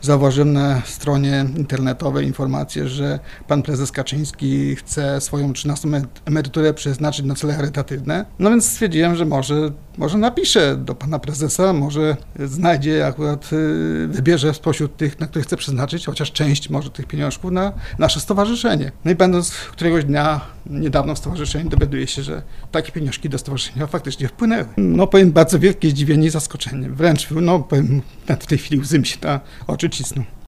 zauważyłem na stronie internetowej informację, że pan prezes Kaczyński chce swoją 13. emeryturę przeznaczyć na cele charytatywne. No więc stwierdziłem, że może napiszę do pana prezesa, może znajdzie akurat, wybierze spośród tych, na które chce przeznaczyć, chociaż część może tych pieniążków na nasze stowarzyszenie. No i będąc któregoś dnia niedawno w stowarzyszeniu, dowiaduję się, że takie pieniążki do stowarzyszenia faktycznie wpłynęły. No powiem, bardzo wielkie zdziwienie i zaskoczenie. Wręcz, no powiem, w tej chwili łzy mi się na oczy cisną.